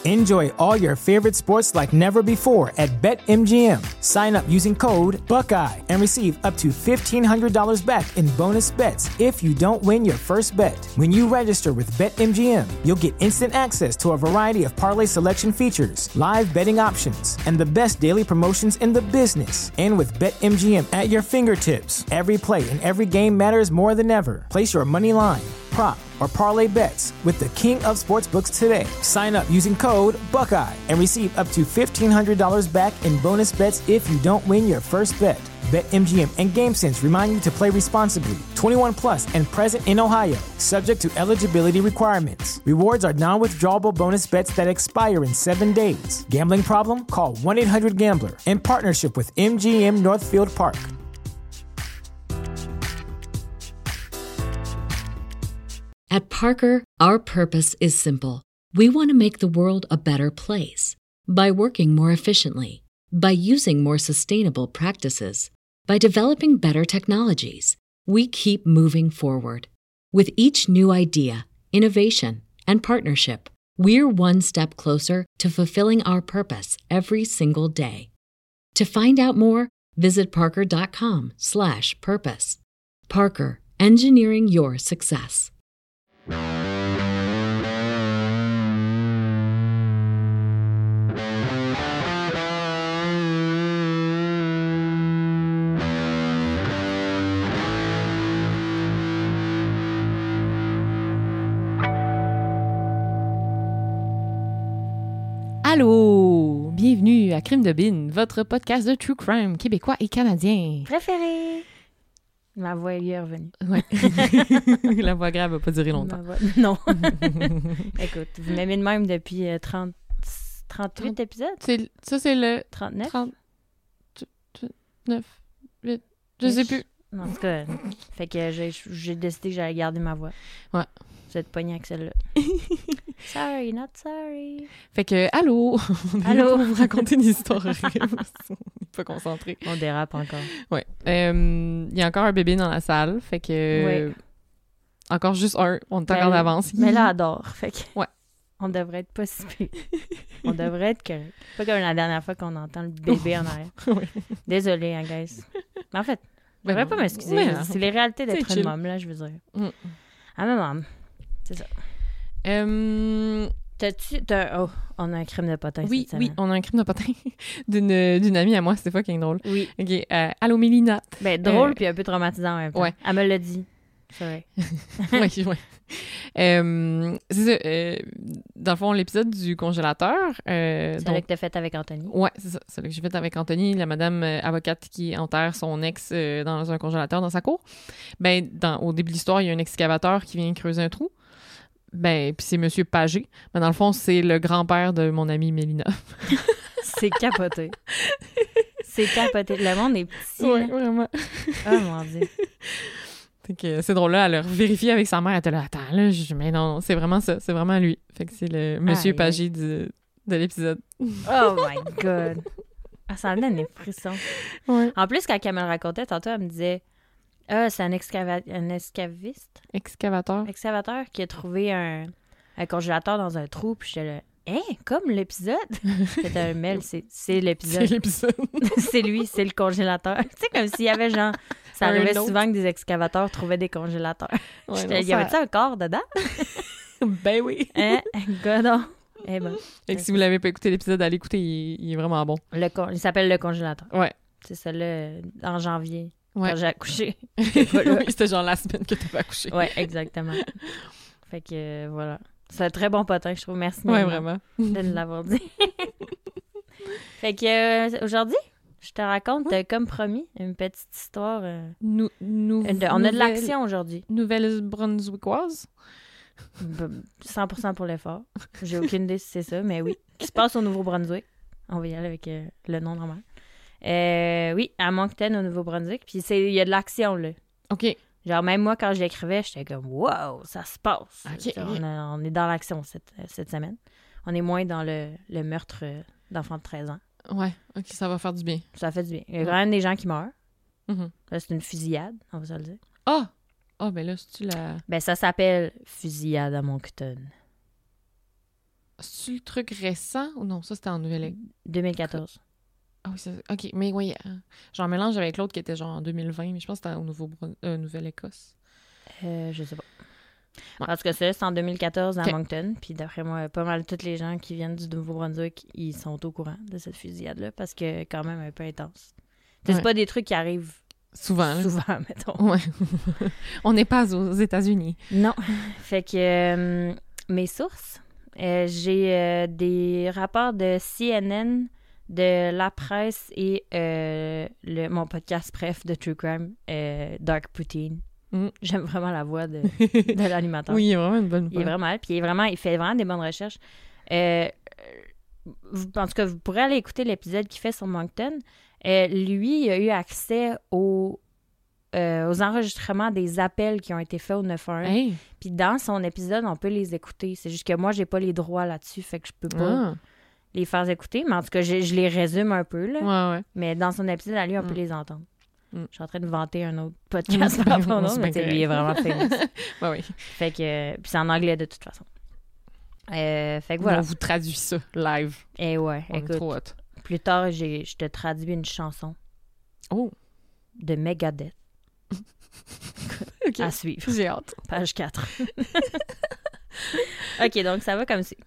Enjoy all your favorite sports like never before at BetMGM. Sign up using code Buckeye and receive up to $1,500 back in bonus bets if you don't win your first bet. When you register with BetMGM, you'll get instant access to a variety of parlay selection features, live betting options, and the best daily promotions in the business. And with BetMGM at your fingertips, every play and every game matters more than ever. Place your money line, prop, or parlay bets with the king of sportsbooks today. Sign up using code Buckeye and receive up to $1,500 back in bonus bets if you don't win your first bet. BetMGM and GameSense remind you to play responsibly. 21 plus and present in Ohio, subject to eligibility requirements. Rewards are non-withdrawable bonus bets that expire in 7 days. Gambling problem? Call 1-800-GAMBLER. In partnership with MGM Northfield Park. At Parker, our purpose is simple. We want to make the world a better place by working more efficiently, by using more sustainable practices, by developing better technologies. We keep moving forward. With each new idea, innovation, and partnership, we're one step closer to fulfilling our purpose every single day. To find out more, visit parker.com/purpose. Parker, engineering your success. Allô! Bienvenue à Crime de Bin, votre podcast de true crime québécois et canadien. Préféré! Ma voix est revenue. Ouais. La voix grave va pas durer longtemps. Non. Écoute, vous m'aimez de même depuis 38 épisodes? Ça, c'est le... 39? 39, 8, je sais plus. En tout cas, fait que j'ai décidé que j'allais garder ma voix. Ouais. Vous êtes pognés avec celle-là. Sorry, not sorry. Fait que, allô! Allô! Pour vous raconter une histoire horrible. On n'est pas concentré. On dérape encore. Ouais. Il y a encore un bébé dans la salle, fait que... Oui. Encore juste un. On est encore d'avance. Mais là, adore. Fait que... Ouais. On devrait être pas si pire. On devrait être correct. Pas comme la dernière fois qu'on entend le bébé en arrière. Oui. Désolée, hein, guys. Mais en fait, je devrais pas m'excuser. Ouais, C'est les réalités d'être chill. une môme, là, je veux dire. Ah, ma maman. C'est ça. Oh, on a un crime de potin Oui, cette semaine. oui, on a un crime de potin d'une amie à moi, c'était fucking drôle. Oui. OK, allô Mélina. Ben, drôle puis un peu traumatisant en même temps. Ouais. Elle me l'a dit. C'est vrai. Oui. C'est ça, dans le fond, l'épisode du congélateur... C'est celle que t'as faite avec Anthony. Ouais, c'est ça. Celle que j'ai faite avec Anthony, la madame avocate qui enterre son ex dans un congélateur dans sa cour. Ben, au début de l'histoire, il y a un excavateur qui vient creuser un trou. Ben, puis c'est Monsieur Pagé. Mais dans le fond, c'est le grand-père de mon amie Mélina. C'est capoté. C'est capoté. Le monde est petit. Oui, vraiment. Oh mon Dieu. Fait que c'est drôle, là, elle a vérifié avec sa mère, elle était là, attends, là, mais non, c'est vraiment ça, c'est vraiment lui. Fait que c'est le Monsieur Pagé de l'épisode. Oh my God. Ah, ça me donne des frissons. Ouais. En plus, quand elle me le racontait, tantôt, elle me disait c'est un excaviste. Excavateur. Excavateur qui a trouvé un congélateur dans un trou, puis j'étais là, comme l'épisode? C'est un mail, c'est l'épisode. C'est l'épisode. C'est lui, c'est le congélateur. Tu sais, comme s'il y avait genre... Ça arrivait souvent que des excavateurs trouvaient des congélateurs. Ouais, y avait-tu un corps dedans? Ben oui. Godon. Eh ben. Fait que si vous l'avez pas écouté l'épisode, allez l'écouter, il est vraiment bon. Il s'appelle Le Congélateur. Ouais. C'est celle-là, en janvier, ouais. quand j'ai accouché. Oui, c'était genre la semaine que t'avais accouché. Ouais, exactement. Fait que, voilà. C'est un très bon potin, je trouve. Merci, ouais, vraiment. de nous l'avoir dit. Fait que, aujourd'hui, je te raconte, comme promis, une petite histoire. On a de l'action aujourd'hui. Nouvelle-Brunswickoise? 100% pour l'effort. J'ai aucune idée si c'est ça, mais oui. Qui se passe au Nouveau-Brunswick. On va y aller avec le nom normal. Oui, à Moncton, au Nouveau-Brunswick. Puis il y a de l'action, là. OK. Genre, même moi, quand je l'écrivais, j'étais comme « Wow, ça se passe! Okay. » On est dans l'action cette semaine. On est moins dans le meurtre d'enfants de 13 ans. Ouais, OK, ça va faire du bien. Ça fait du bien. Il y a quand même des gens qui meurent. Mm-hmm. Là, c'est une fusillade, on va se le dire. Ah! Ah, ben là, c'est-tu la... Ben, ça s'appelle fusillade à Moncton. C'est le truc récent ou non? Ça, c'était en Nouvelle-Écosse. 2014. Ah oui, OK. Mais oui, j'en mélange avec l'autre qui était genre en 2020, mais je pense que c'était au Nouvelle-Écosse. Je sais pas. Ouais. En tout cas, c'est en 2014 à Moncton. Puis d'après moi, pas mal tous les gens qui viennent du Nouveau-Brunswick, ils sont au courant de cette fusillade-là parce que quand même un peu intense. C'est pas des trucs qui arrivent souvent, mettons. Ouais. On n'est pas aux États-Unis. Non. Fait que mes sources, j'ai des rapports de CNN, de La Presse et mon podcast bref de True Crime, Dark Poutine. J'aime vraiment la voix de l'animateur. Oui, il est vraiment une bonne voix. Il fait vraiment des bonnes recherches. En tout cas, vous pourrez aller écouter l'épisode qu'il fait sur Moncton. Lui, il a eu accès aux enregistrements des appels qui ont été faits au 911. Hey. Puis dans son épisode, on peut les écouter. C'est juste que moi, j'ai pas les droits là-dessus, fait que je peux pas les faire écouter. Mais en tout cas, je les résume un peu, là. Ouais. Mais dans son épisode, à lui, on peut les entendre. Je suis en train de vanter un autre podcast par ton nom, mais lui, il est vraiment fameux. Oui. Fait que... Puis c'est en anglais, de toute façon. Fait que voilà. On vous traduit ça, live. Eh ouais, on écoute. Est trop hot. Plus tard, je te traduis une chanson. Oh! De Megadeth. Okay. À suivre. J'ai hâte. Page 4. OK, donc ça va comme ci.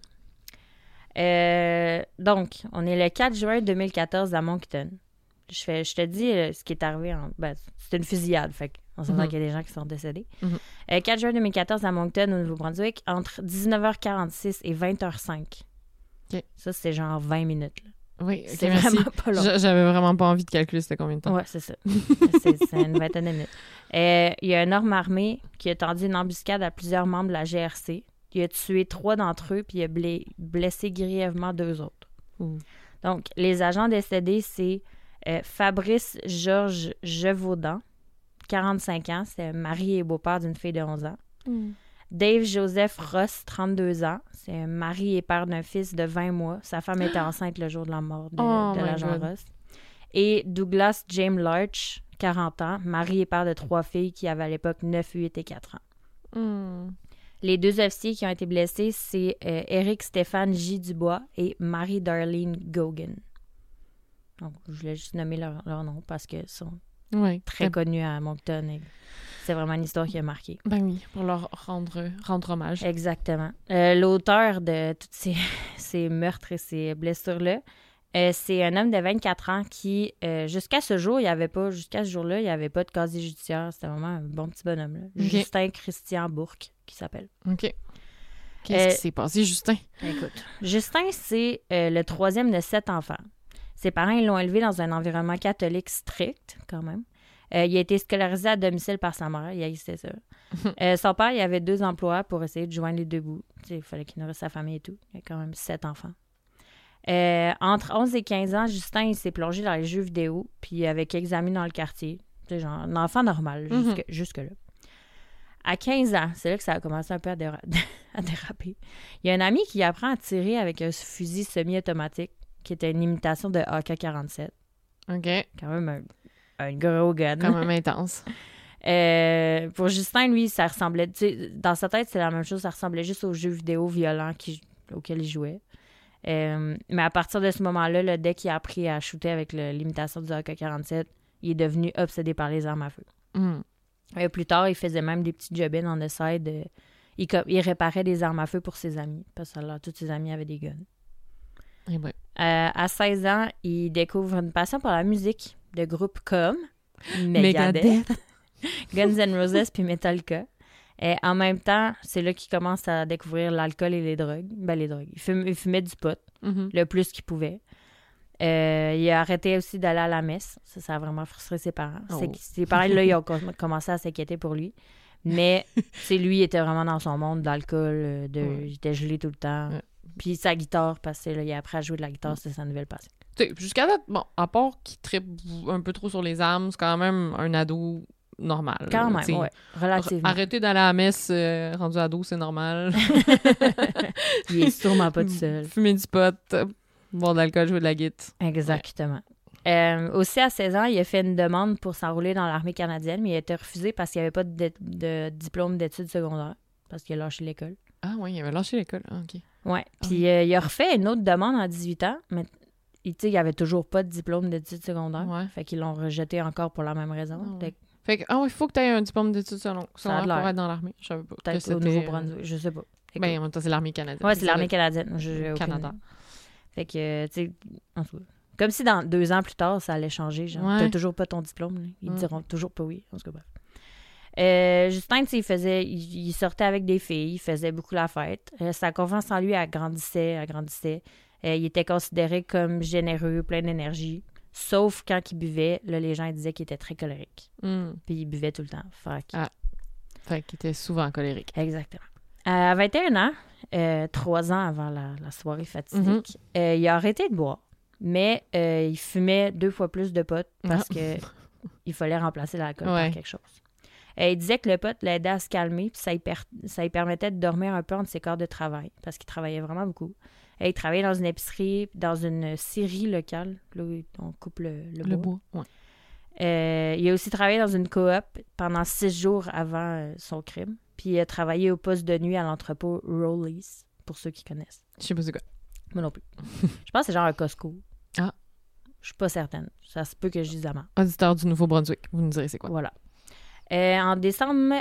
Donc, on est le 4 juin 2014 à Moncton. Je te dis ce qui est arrivé. C'était une fusillade, fait qu'on s'entend qu'il y a des gens qui sont décédés. 4 juin 2014 à Moncton, au Nouveau-Brunswick, entre 19h46 et 20h05. Okay. Ça, c'est genre 20 minutes. Là. Oui, okay, c'est vraiment pas long. J'avais vraiment pas envie de calculer c'était combien de temps. Ouais, c'est ça. c'est une vingtaine de minutes. Il y a un homme armé qui a tendu une embuscade à plusieurs membres de la GRC. Il a tué 3 d'entre eux, puis il a blessé grièvement 2 autres. Donc, les agents décédés, c'est Fabrice Georges Gevaudan, 45 ans, c'est mari et beau-père d'une fille de 11 ans. Dave Joseph Ross, 32 ans, c'est mari et père d'un fils de 20 mois. Sa femme était enceinte le jour de la mort de l'agent Ross. Et Douglas James Larch, 40 ans, mari et père de 3 filles qui avaient à l'époque 9, 8 et 4 ans. Les 2 officiers qui ont été blessés, c'est Éric Stéphane J. Dubois et Marie-Darlene Gogan. Donc, je voulais juste nommer leur nom parce qu'ils sont très connus à Moncton. Et c'est vraiment une histoire qui a marqué. Ben oui, pour leur rendre hommage. Exactement. L'auteur de tous ces meurtres et ces blessures-là, c'est un homme de 24 ans qui, jusqu'à ce jour-là, il n'y avait pas de casier judiciaire. C'était vraiment un bon petit bonhomme. Là. Okay. Justin Christian Bourque, qui s'appelle. OK. Qu'est-ce qui s'est passé, Justin? Écoute, Justin, c'est le 3e de 7 enfants. Ses parents, ils l'ont élevé dans un environnement catholique strict, quand même. Il a été scolarisé à domicile par sa mère. Il haïssait ça. Son père, il avait 2 emplois pour essayer de joindre les 2 bouts. Il fallait qu'il nourrisse sa famille et tout. Il y a quand même 7 enfants. Entre 11 et 15 ans, Justin, il s'est plongé dans les jeux vidéo, puis avec quelques amis dans le quartier. C'est genre un enfant normal, jusque-là. À 15 ans, c'est là que ça a commencé un peu à déraper. Il y a un ami qui apprend à tirer avec un fusil semi-automatique, qui était une imitation de AK-47. OK. Quand même un gros gun. Quand même intense. Pour Justin, lui, ça ressemblait... Dans sa tête, c'est la même chose. Ça ressemblait juste aux jeux vidéo violents auxquels il jouait. Mais à partir de ce moment-là, dès qu'il a appris à shooter avec l'imitation du AK-47, il est devenu obsédé par les armes à feu. Plus tard, il faisait même des petits job-ins on the side. Il réparait des armes à feu pour ses amis. Parce que là, tous ses amis avaient des guns. Et ouais. À 16 ans, il découvre une passion pour la musique de groupes comme Megadeth, Guns N' Roses puis Metallica. Et en même temps, c'est là qu'il commence à découvrir l'alcool et les drogues. Les drogues. Il fumait du pot le plus qu'il pouvait. Il a arrêté aussi d'aller à la messe. Ça a vraiment frustré ses parents. Ses parents, là, ils ont commencé à s'inquiéter pour lui. Mais lui, il était vraiment dans son monde d'alcool. Il était gelé tout le temps. Puis sa guitare, parce que là, il a appris à jouer de la guitare, c'est sa nouvelle passion. Jusqu'à date, bon, à part qu'il trippe un peu trop sur les armes, c'est quand même un ado normal. Quand même, oui, relativement. Arrêter d'aller à la messe rendu ado, c'est normal. Il est sûrement pas tout seul. Fumer du pot, boire de l'alcool, jouer de la guitare. Exactement. Aussi, à 16 ans, il a fait une demande pour s'enrôler dans l'armée canadienne, mais il a été refusé parce qu'il n'y avait pas de diplôme d'études secondaires, parce qu'il a lâché l'école. Ah oui, il avait lâché l'école. Ah, OK. Ouais. Puis il a refait une autre demande à 18 ans, mais il avait toujours pas de diplôme d'études secondaires. Ouais. Fait qu'ils l'ont rejeté encore pour la même raison. Ah ouais. Fait que il faut que tu aies un diplôme d'études secondaires Ça a pour l'air. être dans l'armée. Je savais pas. peut-être au Nouveau-Brunswick, je sais pas. Ben, en même temps, c'est l'armée canadienne. Ouais, c'est l'armée canadienne. J'ai aucune Canada. idée. Fait que, tu sais, en tout cas, comme si dans 2 ans plus tard, ça allait changer. Genre, Ouais. t'as toujours pas ton diplôme. Là. Ils diront toujours pas oui. En tout cas, bref. Justin, tu sais, il sortait avec des filles, il faisait beaucoup la fête. Sa confiance en lui agrandissait. Il était considéré comme généreux, plein d'énergie. Sauf quand il buvait, là, les gens disaient qu'il était très colérique. Puis il buvait tout le temps. Fait qu'il était souvent colérique. Exactement. À 21 ans, 3 ans avant la soirée fatidique, il a arrêté de boire. Mais il fumait 2 fois plus de pot parce que il fallait remplacer l'alcool par quelque chose. Il disait que le pot l'aidait à se calmer puis ça lui permettait de dormir un peu entre ses quarts de travail parce qu'il travaillait vraiment beaucoup. Il travaillait dans une épicerie, dans une scierie locale, là où on coupe le bois. Ouais. Il a aussi travaillé dans une coop pendant 6 jours avant son crime. Puis il a travaillé au poste de nuit à l'entrepôt Rowley's, pour ceux qui connaissent. Je sais pas c'est quoi. Moi non plus. Je pense que c'est genre un Costco. Ah. Je suis pas certaine. Ça se peut que je dise la merde. Auditeur du Nouveau-Brunswick, vous nous direz c'est quoi. Voilà. En décembre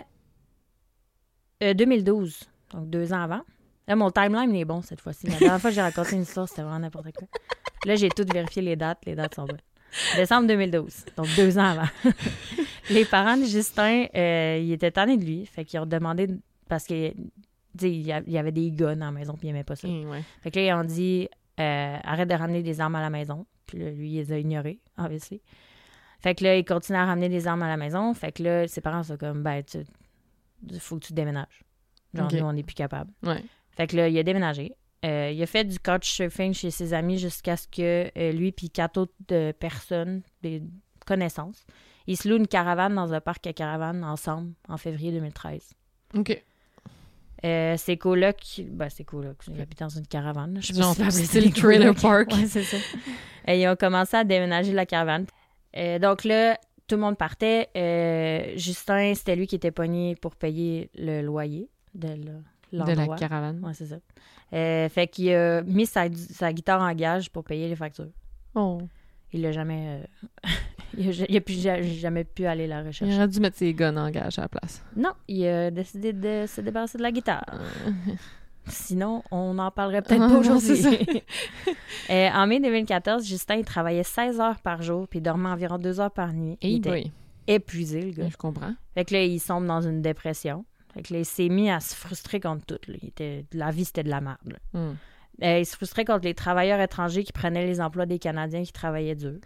2012, donc 2 ans avant. Là, mon timeline est bon cette fois-ci. La dernière fois que j'ai raconté une histoire, c'était vraiment n'importe quoi. Là, j'ai tout vérifié les dates. Les dates sont bonnes. Décembre 2012, donc 2 ans avant. Les parents de Justin, ils étaient tannés de lui. Fait qu'ils ont demandé, parce qu'il y avait des guns à la maison, puis il aimait pas ça. Ouais. Fait que là, ils ont dit, arrête de ramener des armes à la maison. Puis là, lui, il les a ignorés, obviously. Fait que là, il continue à ramener des armes à la maison. Fait que là, ses parents sont comme, faut que tu déménages. Genre, nous, on n'est plus capable. Ouais. Fait que là, il a déménagé. Il a fait du couchsurfing chez ses amis jusqu'à ce que lui et 4 autres personnes, des connaissances, ils se louent une caravane dans un parc à caravanes ensemble en février 2013. OK. Ses colocs, c'est colocs, ils habitent dans une caravane. Je sais Genre, pas si c'est le trailer park. Ouais, c'est ça. Ils ont commencé à déménager la caravane. Donc là, tout le monde partait. Justin, c'était lui qui était pogné pour payer le loyer de l'endroit. De la caravane. Ouais, c'est ça. Fait qu'il a mis sa guitare en gage pour payer les factures. Oh. Il l'a jamais... il a jamais pu aller la rechercher. Il aurait dû mettre ses guns en gage à la place. Non, il a décidé de se débarrasser de la guitare. Sinon, on n'en parlerait peut-être pas aujourd'hui. En mai 2014, Justin, il travaillait 16 heures par jour puis il dormait environ 2 heures par nuit. Il était épuisé, le gars. Je comprends. Fait que là, il sombre dans une dépression. Fait que là, il s'est mis à se frustrer contre tout. Là. La vie, c'était de la merde. Il se frustrait contre les travailleurs étrangers qui prenaient les emplois des Canadiens qui travaillaient dur.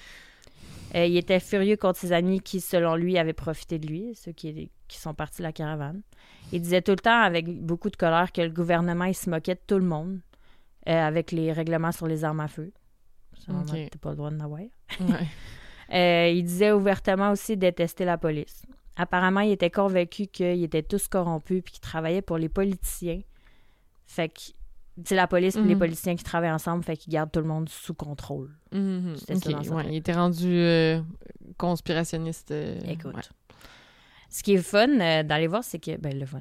Il était furieux contre ses amis qui, selon lui, avaient profité de lui, ceux qui sont partis de la caravane. Il disait tout le temps, avec beaucoup de colère, que le gouvernement, il se moquait de tout le monde avec les règlements sur les armes à feu. T'as pas le droit de n'avoir. Ouais. Il disait ouvertement aussi détester la police. Apparemment, il était convaincu qu'ils étaient tous corrompus puis qu'ils travaillaient pour les politiciens. Fait que, c'est la police et les politiciens qui travaillent ensemble, fait qu'ils gardent tout le monde sous contrôle. C'était ça dans sa tête. Il était rendu conspirationniste. Écoute. Ouais. Ce qui est fun d'aller voir, c'est que... le fun.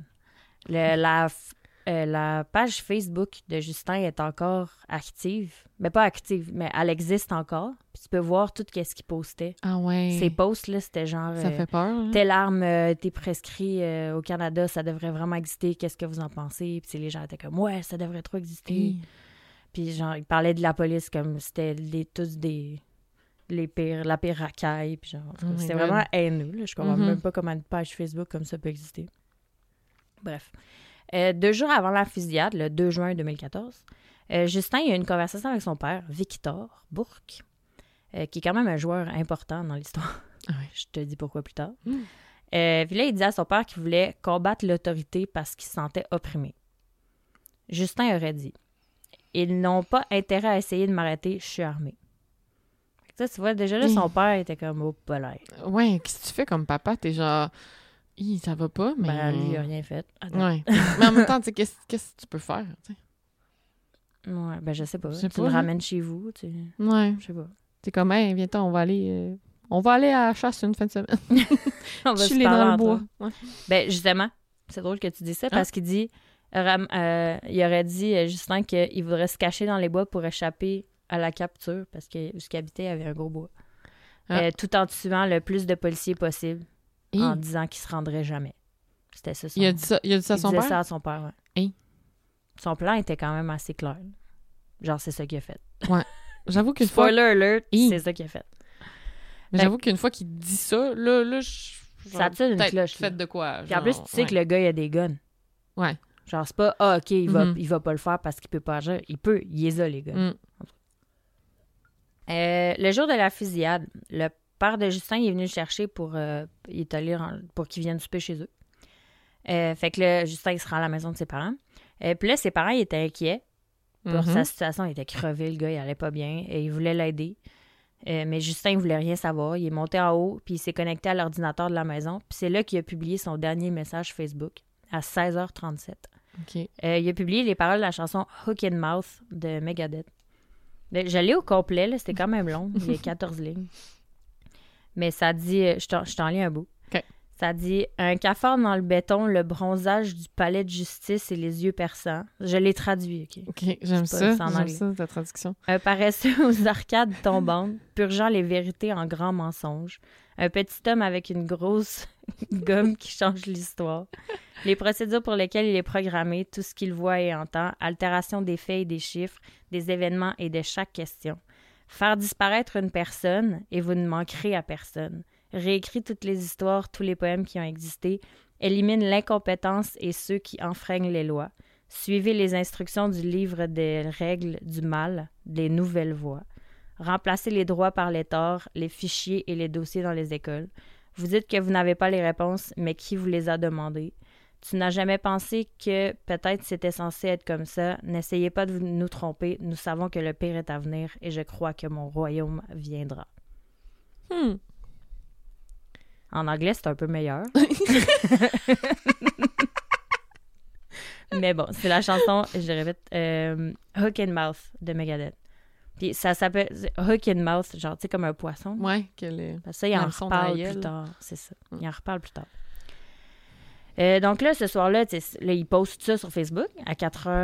La page Facebook de Justin est encore active. Mais pas active, mais elle existe encore. Puis tu peux voir tout ce qu'il postait. Ah ouais. Ces posts, là, c'était genre... Ça fait peur. Hein? Telle arme a été prescrite au Canada, ça devrait vraiment exister. Qu'est-ce que vous en pensez? Puis les gens étaient comme, ouais, ça devrait trop exister. Puis genre, ils parlaient de la police comme c'était tous la pire racaille. Puis genre, c'était vraiment haineux. Là. Je comprends même pas comment une page Facebook comme ça peut exister. Bref. 2 jours avant la fusillade, le 2 juin 2014, Justin il a eu une conversation avec son père, Victor Bourque, qui est quand même un joueur important dans l'histoire. Je te dis pourquoi plus tard. Puis là, il disait à son père qu'il voulait combattre l'autorité parce qu'il se sentait opprimé. Justin aurait dit « Ils n'ont pas intérêt à essayer de m'arrêter, je suis armé. » Tu vois, déjà là, son père était comme « Oh, pas l'air. » Ouais, qu'est-ce que tu fais comme papa? T'es genre... ça va pas, mais... lui, il a rien fait. Ouais. Mais en même temps, tu sais, qu'est-ce que tu peux faire, tu sais? Ouais, je sais pas. Je sais tu pas, le ramènes chez vous, tu sais. Ouais. Je sais pas. T'es comme, hey, viens-t'en, on va aller à la chasse une fin de semaine. On va se dans le parler bois. Ouais. Justement, c'est drôle que tu dis ça parce qu'il dit il aurait dit, Justin, qu'il voudrait se cacher dans les bois pour échapper à la capture parce que où il habitait, il y avait un gros bois. Tout en tuant le plus de policiers possible en disant qu'il se rendrait jamais. C'était ça. Il a dit ça à son père? Il disait ça à son père, ouais. Son plan était quand même assez clair. Genre, c'est ça qu'il a fait. Ouais. J'avoue qu'une fois... Spoiler alert, c'est ça qu'il a fait. Mais j'avoue qu'une fois qu'il dit ça, là ça tire une cloche. Fait de quoi? Puis en plus, tu sais que le gars, il a des guns. Ouais. Genre, c'est pas, OK, il va pas le faire parce qu'il peut pas agir. Il peut, il les a, les guns. Le jour de la fusillade, le père de Justin il est venu le chercher pour il est allé pour qu'il vienne souper chez eux. Fait que là, Justin, il se rend à la maison de ses parents. Puis là, ses parents, ils étaient inquiets pour sa situation. Il était crevé, le gars, il allait pas bien. Et il voulait l'aider. Mais Justin, il voulait rien savoir. Il est monté en haut, puis il s'est connecté à l'ordinateur de la maison. Puis c'est là qu'il a publié son dernier message Facebook, à 16h37. Okay. Il a publié les paroles de la chanson « Hook in Mouth » de Megadeth. Je l'ai au complet, là, c'était quand même long. Il y a 14 lignes. Mais ça dit... je t'en lis un bout. Okay. Ça dit « Un cafard dans le béton, le bronzage du palais de justice et les yeux perçants. » Je l'ai traduit, OK? OK, j'aime ça, ta traduction. « Un paresseux aux arcades tombantes, purgeant les vérités en grands mensonges. Un petit homme avec une grosse gomme qui change l'histoire. Les procédures pour lesquelles il est programmé, tout ce qu'il voit et entend, altération des faits et des chiffres, des événements et de chaque question. Faire disparaître une personne et vous ne manquerez à personne. Réécrit toutes les histoires, tous les poèmes qui ont existé. Élimine l'incompétence et ceux qui enfreignent les lois. Suivez les instructions du livre des règles du mal, des nouvelles voies. Remplacez les droits par les torts, les fichiers et les dossiers dans les écoles. Vous dites que vous n'avez pas les réponses, mais qui vous les a demandées? Tu n'as jamais pensé que peut-être c'était censé être comme ça. N'essayez pas de nous tromper. Nous savons que le pire est à venir et je crois que mon royaume viendra. En anglais, c'est un peu meilleur. Mais bon, c'est la chanson, je répète, Hook in Mouth de Megadeth. Puis ça s'appelle Hook in Mouth, genre, tu sais, comme un poisson. Ouais, parce que ça, il en reparle plus tard. C'est ça. Il en reparle plus tard. Donc là, ce soir-là, là, il poste ça sur Facebook à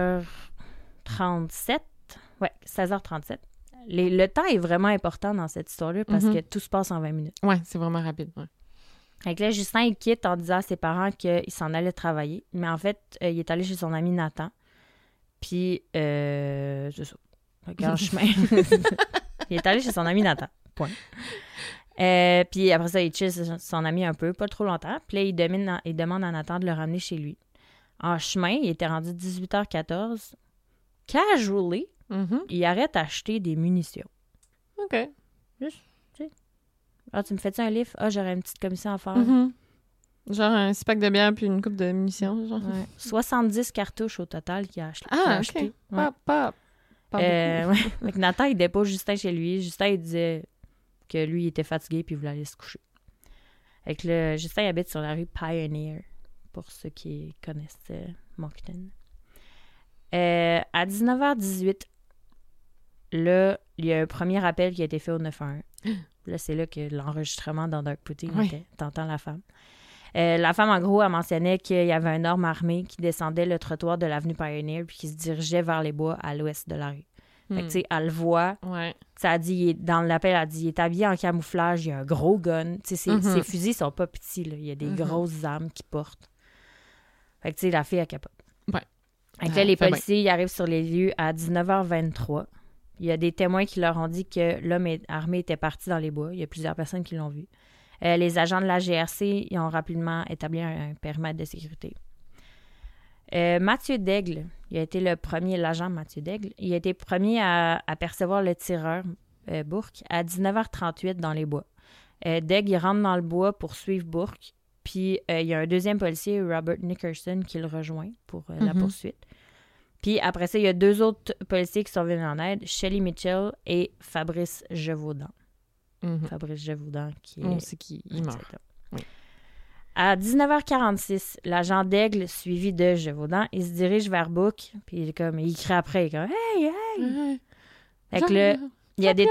4h37. Ouais, 16h37. Le temps est vraiment important dans cette histoire-là parce que tout se passe en 20 minutes. Ouais, c'est vraiment rapide. Ouais. Fait que là, Justin, il quitte en disant à ses parents qu'il s'en allait travailler. Mais en fait, il est allé chez son ami Nathan. Puis, c'est ça. Fait en chemin. Il est allé chez son ami Nathan. Point. Puis après ça, il chill son ami un peu, pas trop longtemps. Puis là, il demande à Nathan de le ramener chez lui. En chemin, il était rendu 18h14. Casually, il arrête d'acheter des munitions. OK. Juste, tu sais. Ah, tu me fais-tu un livre? Ah, j'aurais une petite commission à faire. Genre un 6 pack de bière puis une coupe de munitions, genre. Ouais. 70 cartouches au total qu'il a acheté. OK. Ouais. Pas beaucoup. Ouais. Nathan, il dépose Justin chez lui. Justin, il disait que lui, il était fatigué puis il voulait aller se coucher. Fait que là, Justin, il habite sur la rue Pioneer, pour ceux qui connaissent Moncton. À 19h18, là, il y a un premier appel qui a été fait au 911. Là, c'est là que l'enregistrement dans Dark Pudding était. T'entends la femme. La femme, en gros, elle mentionnait qu'il y avait un homme armé qui descendait le trottoir de l'avenue Pioneer puis qui se dirigeait vers les bois à l'ouest de la rue. Fait que, tu sais, elle le voit. Ouais. Ça a dit, dans l'appel, elle a dit, il est habillé en camouflage, il y a un gros gun. Tu sais, ses fusils sont pas petits, là. Il y a des grosses armes qu'il porte. Fait que, tu sais, la fille, elle capote. Ouais. Fait que là, les policiers, ils arrivent sur les lieux à 19h23. Il y a des témoins qui leur ont dit que l'homme armé était parti dans les bois. Il y a plusieurs personnes qui l'ont vu. Les agents de la GRC, ils ont rapidement établi un périmètre de sécurité. Mathieu Daigle, il a été l'agent Mathieu Daigle, il a été premier à percevoir le tireur, Bourque, à 19h38 dans les bois. Daigle, il rentre dans le bois pour suivre Bourque, puis il y a un deuxième policier, Robert Nickerson, qui le rejoint pour la poursuite. Puis après ça, il y a deux autres policiers qui sont venus en aide, Shelley Mitchell et Fabrice Gévaudan. Fabrice Gévaudan, qui on sait qu'il meurt. Oui. À 19h46, l'agent Daigle, suivi de Gévaudan, il se dirige vers Bourque, puis il crie après, il est comme « Hey, hey! » Fait que là, il y a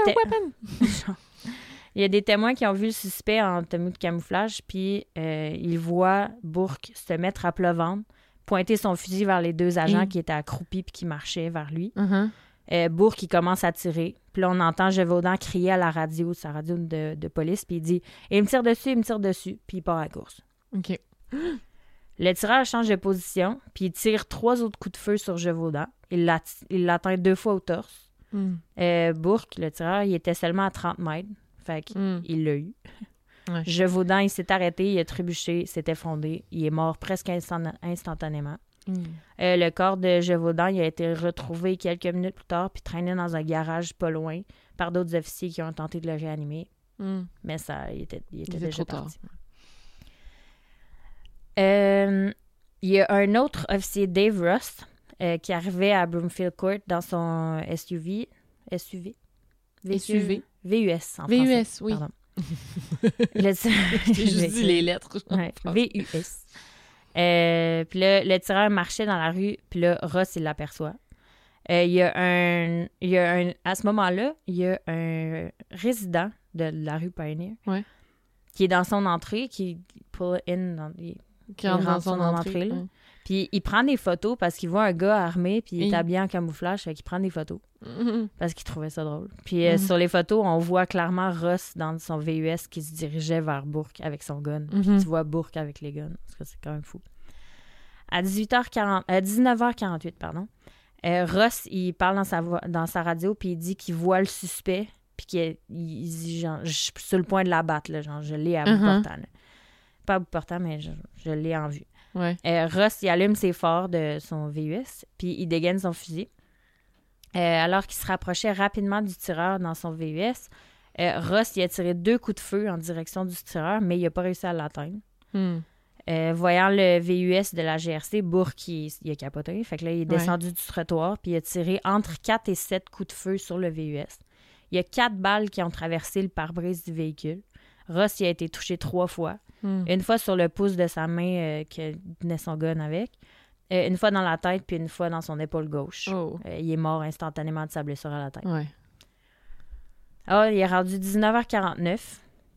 des témoins qui ont vu le suspect en tenue de camouflage, puis ils voient Bourque se mettre à plat ventre, pointer son fusil vers les deux agents qui étaient accroupis puis qui marchaient vers lui. Uh-huh. Bourque, il commence à tirer. Puis là, on entend Gévaudan crier à la radio, sa radio de police, puis il dit « Il me tire dessus », puis il part à la course. OK. Le tireur change de position, puis il tire 3 autres coups de feu sur Gévaudan. Il l'atteint 2 fois au torse. Bourque, le tireur, il était seulement à 30 mètres. Fait qu'il l'a eu. Ouais. Gévaudan, il s'est arrêté, il a trébuché, s'est effondré. Il est mort presque instantanément. Le corps de Gévaudan, il a été retrouvé quelques minutes plus tard puis traîné dans un garage pas loin par d'autres officiers qui ont tenté de le réanimer. Mais il était déjà parti. Il y a un autre officier, Dave Rust, qui arrivait à Broomfield Court dans son SUV. SUV. VUS en VUS, français. oui. Pardon. J'ai juste dit les lettres. Ouais, VUS. Puis là, le tireur marchait dans la rue, puis là, Ross, il l'aperçoit. À ce moment-là, il y a un résident de la rue Pioneer qui est dans son entrée, qui rentre dans son entrée. Là. Puis il prend des photos parce qu'il voit un gars armé, puis il est habillé en camouflage, fait qu'il prend des photos. Parce qu'il trouvait ça drôle. Puis sur les photos, on voit clairement Ross dans son VUS qui se dirigeait vers Bourque avec son gun. Puis tu vois Bourque avec les guns. Parce que c'est quand même fou. À 19h48, Ross, il parle dans sa radio, puis il dit qu'il voit le suspect, puis qu'il dit, genre, je suis sur le point de l'abattre, là, genre, je l'ai à bout portant. Là. Pas à bout portant, mais je l'ai en vue. Ouais. Ross, il allume ses phares de son VUS, puis il dégaine son fusil. Alors qu'il se rapprochait rapidement du tireur dans son VUS, Ross, il a tiré 2 coups de feu en direction du tireur, mais il n'a pas réussi à l'atteindre. Voyant le VUS de la GRC, Bourque, il a capoté. Fait que là, il est descendu du trottoir, puis il a tiré entre 4 et 7 coups de feu sur le VUS. Il y a 4 balles qui ont traversé le pare-brise du véhicule. Ross, il a été touché 3 fois. Une fois sur le pouce de sa main qui tenait son gun avec. Une fois dans la tête, puis une fois dans son épaule gauche. Il est mort instantanément de sa blessure à la tête. Ouais. Il est rendu 19h49.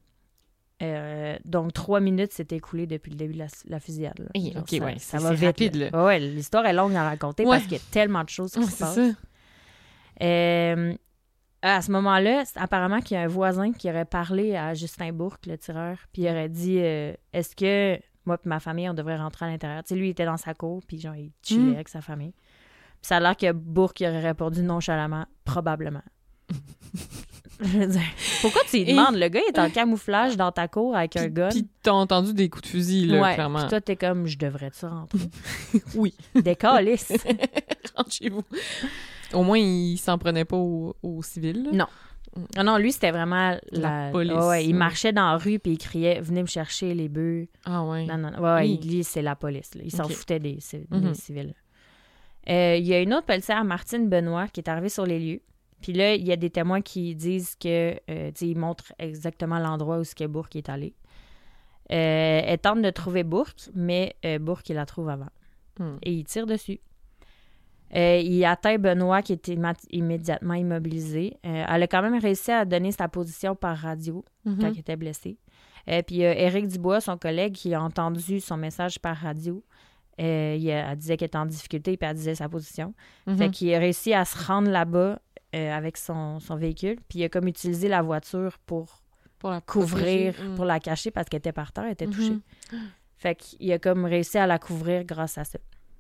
Donc, 3 minutes s'est écoulées depuis le début de la fusillade. Là. OK, ça va vite. Rapide, là. Ouais, l'histoire est longue à raconter parce qu'il y a tellement de choses qui se passent. Ça. À ce moment-là, apparemment qu'il y a un voisin qui aurait parlé à Justin Bourque, le tireur, puis il aurait dit est-ce que moi et ma famille, on devrait rentrer à l'intérieur? Tu sais, lui, il était dans sa cour, puis genre, il chillait avec sa famille. Puis ça a l'air que Bourque aurait répondu nonchalamment, probablement. Je veux dire, pourquoi tu lui demandes? Le gars, il est en camouflage dans ta cour avec un gun. Puis t'as entendu des coups de fusil, là, clairement. Puis toi, t'es comme, je devrais-tu rentrer? Oui. Des calices. Rentre chez vous. Au moins, il s'en prenait pas aux civils. Là. Non. Non, lui, c'était vraiment la police. Il marchait dans la rue puis il criait « Venez me chercher les bœufs ». Ah ouais. Non. Lui, c'est la police. Là. Il s'en foutait des civils. Il y a une autre policière, Martine Benoît, qui est arrivée sur les lieux. Puis là, il y a des témoins qui disent que, ils montrent exactement l'endroit où Bourque est allé. Elle tente de trouver Bourque, mais Bourque, il la trouve avant. Et il tire dessus. Il atteint Benoît, qui est immédiatement immobilisé. Elle a quand même réussi à donner sa position par radio quand il était blessé. Puis Éric Dubois, son collègue, qui a entendu son message par radio. Elle disait qu'elle était en difficulté, puis elle disait sa position. Fait qu'il a réussi à se rendre là-bas avec son véhicule, puis il a comme utilisé la voiture pour la couvrir, pour la cacher, parce qu'elle était par terre, elle était touchée. Fait qu'il a comme réussi à la couvrir grâce à ça.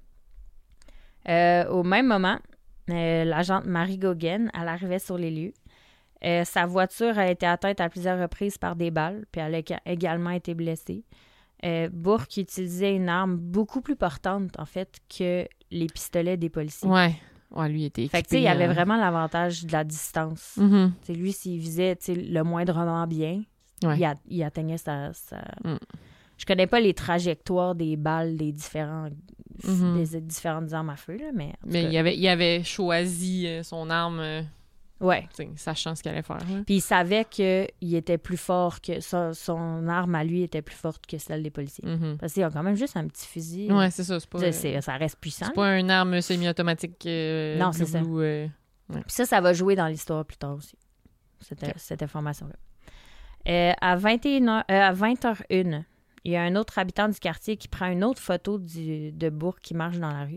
Au même moment, l'agente Marie Gauguin, elle arrivait sur les lieux. Sa voiture a été atteinte à plusieurs reprises par des balles, puis elle a également été blessée. Bourque utilisait une arme beaucoup plus portante, en fait, que les pistolets des policiers. Ouais, lui, il était équipé. Fait que, tu sais, il avait vraiment l'avantage de la distance. T'sais, lui, s'il visait le moindrement bien, il atteignait sa... Je connais pas les trajectoires des balles des différentes armes à feu, là, mais... il avait choisi son arme... sachant ce qu'il allait faire. Hein. Puis il savait qu'il était plus fort que... Son arme à lui était plus forte que celle des policiers. Parce qu'ils ont quand même juste un petit fusil. Ouais, c'est ça. C'est pas, ça reste puissant. C'est pas une arme semi-automatique. Non, c'est ça. Puis ça va jouer dans l'histoire plus tard aussi, cette information-là. À 20h01, il y a un autre habitant du quartier qui prend une autre photo de Bourque qui marche dans la rue.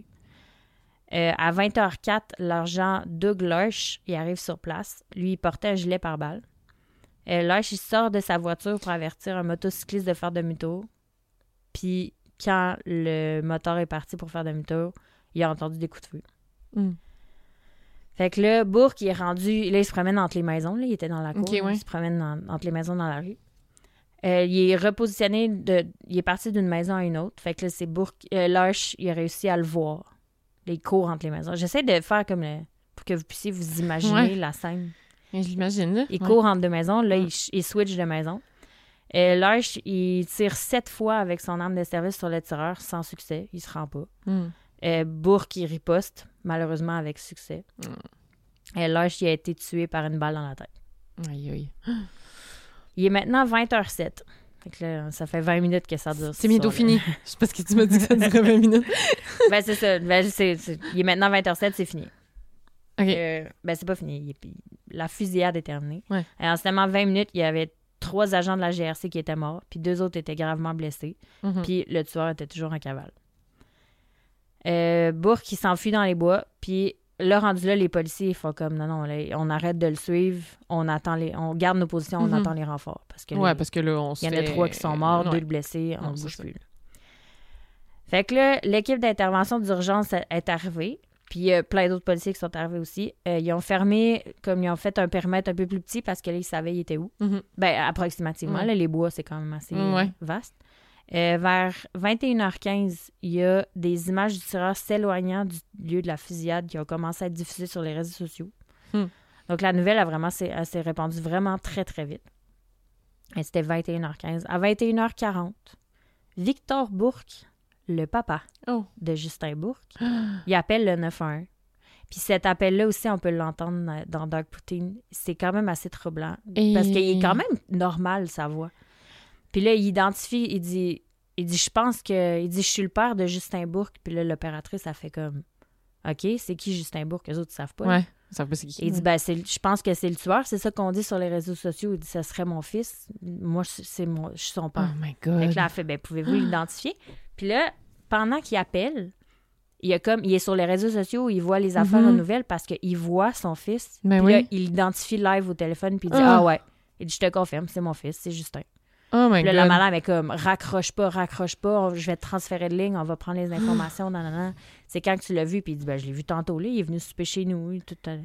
À 20h04, l'agent Doug Lurch, il arrive sur place. Lui, il portait un gilet pare-balles. Lurch, il sort de sa voiture pour avertir un motocycliste de faire demi-tour. Puis, quand le moteur est parti pour faire demi-tour, il a entendu des coups de feu. Mm. Fait que là, Bourque, il est rendu... Là, il se promène entre les maisons. Là, il était dans la cour. Okay, ouais. Il se promène entre les maisons dans la rue. Il est repositionné. Il est parti d'une maison à une autre. Fait que là, c'est Bourque... Lurch, il a réussi à le voir. Il court entre les maisons. J'essaie de faire comme... pour que vous puissiez vous imaginer la scène. Je l'imagine, là. Il court entre deux maisons. Là, il switch de maison. Lurch, il tire 7 fois avec son arme de service sur le tireur sans succès. Il se rend pas. Bourque, il riposte, malheureusement avec succès. Lurch, il a été tué par une balle dans la tête. Aïe, aïe. Il est maintenant 20h07. Fait que là, ça fait 20 minutes que ça dure. C'est bientôt fini. Je sais pas ce que tu m'as dit que ça durait 20 minutes. Ben, c'est ça. Ben, il est maintenant 20h07, c'est fini. OK. Ben, c'est pas fini. La fusillade est terminée. Ouais. Et en seulement 20 minutes, il y avait 3 agents de la GRC qui étaient morts, puis 2 autres étaient gravement blessés, puis le tueur était toujours en cavale. Bourque, il s'enfuit dans les bois, puis là, rendu là, les policiers, ils font comme, non, là, on arrête de le suivre, on garde nos positions, on attend les renforts. Parce que là, parce que là, il y en a 3 qui sont morts, 2 blessés, on ne bouge plus. Là. Fait que là, l'équipe d'intervention d'urgence est arrivée, puis il y a plein d'autres policiers qui sont arrivés aussi. Ils ont fermé, comme ils ont fait un périmètre un peu plus petit parce que là, ils savaient ils étaient où. Ben, approximativement. Là, les bois, c'est quand même assez vaste. Vers 21h15, il y a des images du tireur s'éloignant du lieu de la fusillade qui ont commencé à être diffusées sur les réseaux sociaux. Donc, la nouvelle elle s'est répandue vraiment très, très vite. Et c'était 21h15. À 21h40, Victor Bourque, le papa de Justin Bourque, il appelle le 911. Puis cet appel-là aussi, on peut l'entendre dans Dark Poutine. C'est quand même assez troublant. Parce qu'il est quand même normal, sa voix. Puis là, il identifie, il dit, je pense que... Il dit, je suis le père de Justin Bourque. Puis là, l'opératrice, elle fait comme, OK, c'est qui Justin Bourque? Eux autres, ils savent pas. Ouais, ils savent pas c'est qui. Il dit, ben, je pense que c'est le tueur. C'est ça qu'on dit sur les réseaux sociaux. Il dit, ce serait mon fils. Moi, je suis son père. Oh my God. Fait que là, elle fait, ben, pouvez-vous l'identifier? Puis là, pendant qu'il appelle, il est sur les réseaux sociaux, il voit les affaires aux nouvelles parce qu'il voit son fils. Ben puis là, oui. il l'identifie live au téléphone, puis il dit, ah ouais. Il dit, je te confirme, c'est mon fils, c'est Justin. Oh my Puis là, God. la madame est comme, raccroche pas, je vais te transférer de ligne, on va prendre les informations, nanana. C'est quand que tu l'as vu? Puis il dit, ben, je l'ai vu tantôt, là, il est venu souper chez nous,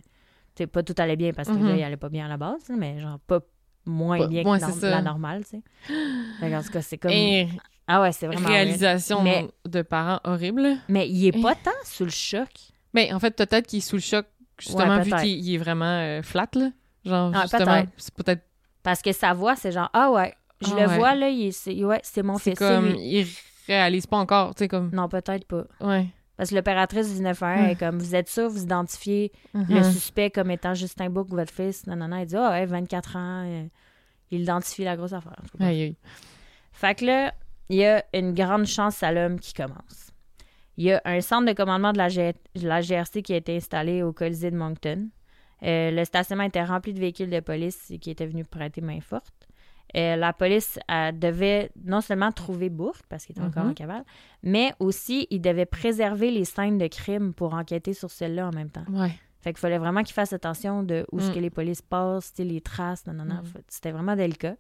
pas tout allait bien parce que là, il allait pas bien à la base, mais genre pas moins bien que la normale, tu sais. En tout cas, c'est comme... Ah ouais, c'est vraiment... Réalisation de parents horrible. Mais il est pas tant sous le choc. Mais en fait, peut-être qu'il est sous le choc, justement, vu qu'il est vraiment flat, là. Genre, justement, c'est peut-être... Parce que sa voix, c'est genre, ah ouais, je le vois, là, c'est mon fils. C'est comme, il réalise pas encore, tu sais, comme... Non, peut-être pas. Ouais. Parce que l'opératrice du 911 est comme, vous êtes sûr, vous identifiez le suspect comme étant Justin Bourque, votre fils, nanana. Il dit, ah ouais, 24 ans, il identifie la grosse affaire. Aïe, aïe. Fait que là, il y a une grande chance à l'homme qui commence. Il y a un centre de commandement de la GRC qui a été installé au Colisée de Moncton. Le stationnement était rempli de véhicules de police qui étaient venus prêter main forte. La police devait non seulement trouver Bourque, parce qu'il était encore en cavale, mais aussi, il devait préserver les scènes de crime pour enquêter sur celle-là en même temps. Ouais. Fait qu'il fallait vraiment qu'il fasse attention de où est-ce que les polices passent, les traces, C'était vraiment délicat.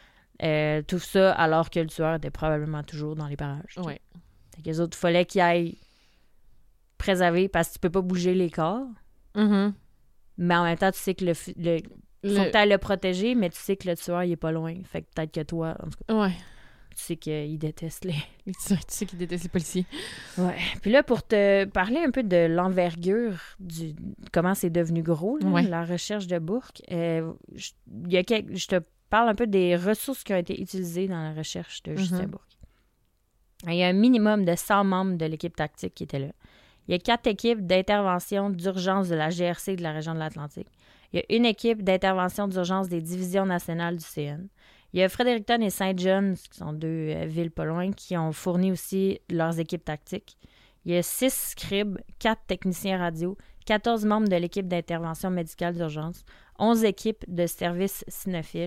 Tout ça alors que le tueur était probablement toujours dans les parages. Ouais. Fait que les autres, il fallait qu'ils aillent préserver, parce que tu peux pas bouger les corps. Mais en même temps, tu sais que faut que tu ailles le protéger, mais tu sais que le tueur, il est pas loin. Fait que peut-être que toi, en tout cas, tu sais qu'il déteste Tu sais qu'il déteste les policiers. Ouais. Puis là, pour te parler un peu de l'envergure, comment c'est devenu gros, là, la recherche de Bourque, je te parle un peu des ressources qui ont été utilisées dans la recherche de Justin Bourque. Il y a un minimum de 100 membres de l'équipe tactique qui étaient là. Il y a 4 équipes d'intervention d'urgence de la GRC de la région de l'Atlantique. Il y a une équipe d'intervention d'urgence des divisions nationales du CN. Il y a Fredericton et Saint John's, qui sont 2 villes pas loin, qui ont fourni aussi leurs équipes tactiques. Il y a 6 scribes, 4 techniciens radio, 14 membres de l'équipe d'intervention médicale d'urgence, 11 équipes de services cynophiles,